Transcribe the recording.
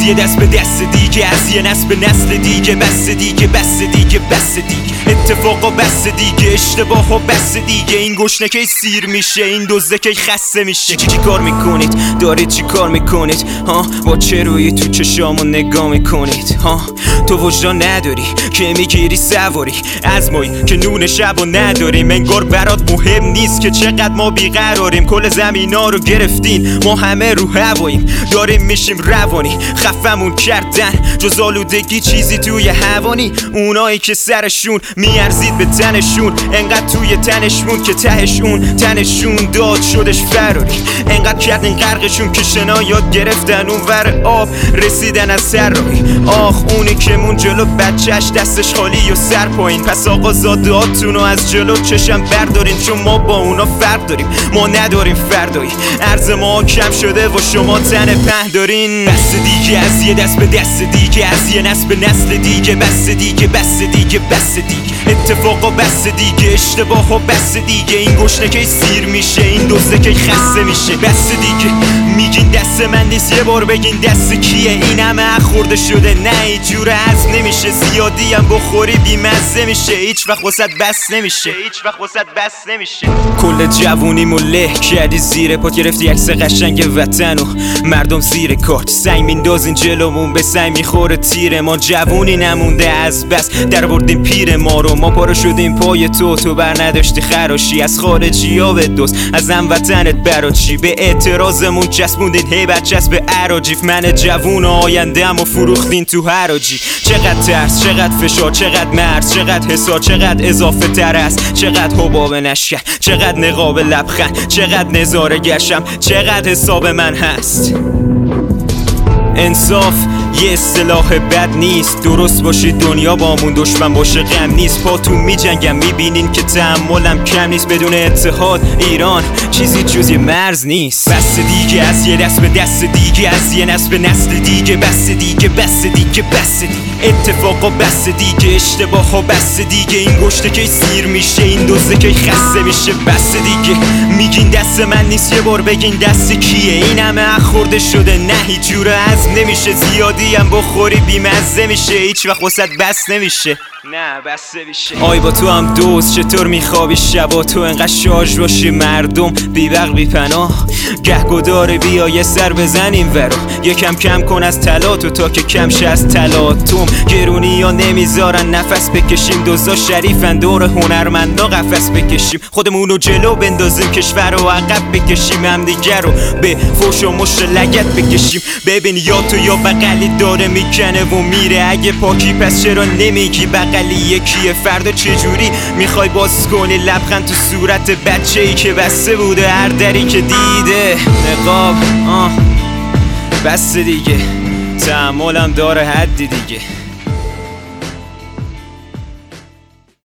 یه دست به دست دیگه، از یه نسل به نسل دیگه. بس دیگه بس دیگه بس دیگه، اتفاقا بس دیگه، اشتباها بس دیگه. این گشنه که سیر میشه، این دزده که خسته میشه. چی کار میکنید؟ دارید چی کار میکنید؟ ها با چه روی تو چشامو نگاه میکنید؟ ها تو وجدان نداری که میگیری سواری از مایی که نون شبو نداریم. انگار برات مهم نیست که چقدر ما بیقراریم. کل زمینا رو گرفتین، ما همه رو هواییم، داریم میشیم روانی. خفمون کردن جز آلودگی چیزی توی هوانی. اونایی که سرشون میارزید به تنشون، انقدر توی تنشون که تهشون تنشون داد شدش فراری. انقدر کردن غرقشون که شنا یاد گرفتن اون ور آب رسیدن از سر راهی. آخ اونی که مون جلو بچهش دستش خالی و سر پایین. پس آقا زادهاتونو از جلو چشم بردارین، چون ما با اونا فرق داریم. ما نداریم فردایی، عرض ما کم شده و شما تن په دارین. بس دیگه، از یه دست به دست دیگه، از یه نسل به نسل دیگه. بس دیگه بس دیگه بس دیگه، اتفاقا بس دیگه، اشتباها بس دیگه. این گشنه که سیر میشه، این دزده که خسته میشه. بس دیگه، میگین دست من نیست، یه بار بگین دست کیه؟ این همه خورده شده، نه اینجور هضم نمیشه. زیادی هم بخوری بیمزه میشه، هیچ وقت واسط بس نمیشه، هیچ وقت واسط بس نمیشه. کل جوونیمو له کردی زیر پات، گرفتی عکس قشنگ وطن و مردم زیر کارت. سنگ میندازین جلومون، به سنگ میخوره تیر ما. جوونی نمونده از بس در بردیم پیر ما رو. ما پارو شدیم پای تو بر نداشتی خراشی. از خارجی ها به دوست، از هموطنت برا چی؟ به اعتراضمون چسبوندین هیبت چسب عراجیف. من جوون آینده اما فروختین تو حراجی. چقدر ترس، چقدر فشار، چقدر مرز، چقدر حسار، چقدر اضافه تر است، چقدر حباب نشکر، چقدر نقاب لبخند، چقدر نظاره گشم، چقدر حساب من هست. انصاف یه اصطلاح بد نیست، درست باشی دنیا بامون، دشمن باشه غم نیست. پاتون میجنگم میبینین که تحملم کم نیست. بدون اتحاد ایران چیزی جز یه مرز نیست. بس دیگه، از یه دست به دست دیگه، از یه نسل به نسل دیگه. بس دیگه بس دیگه بس دیگه، اتفاقا بس دیگه، اشتباها بس دیگه. این گشته که سیر میشه، این دزده که خسته میشه. بس دیگه، میگین دست من نیست، یه بار بگین دست کیه؟ این همه خورده شده، نه هیچ جور هضم نمیشه. زیادی هم بخوری بیمزه میشه، هیچ وقت واسط بس نمیشه، نه بسته میشه. آی با تو هم دوست، چطور میخوابی شبا؟ تو انقدر شارژ باشی مردم بی بغل بی پناه. گهگدار بیا یه سر بزنیم ورا، یکم کم کن از طلاتو تا که کم شه از طلاتم. گرونی یا نمیذارن نفس بکشیم، دوزا شریفن دور هنرمندا قفس بکشیم. خودمونو جلو بندازیم، کشور رو عقب بکشیم، همدیگه رو به فوش و مشت لگت بکشیم. ببین یا تو یا بغلی داره میکنه و میره. اگه پاکی پس چرا نمیگی بغلی یکیه؟ فردا چجوری میخوای باز کنی لبخند تو صورت بچه‌ای که بسته بوده هر دری که دیده؟ نقاب بس دیگه، تحملم داره حدی دیگه.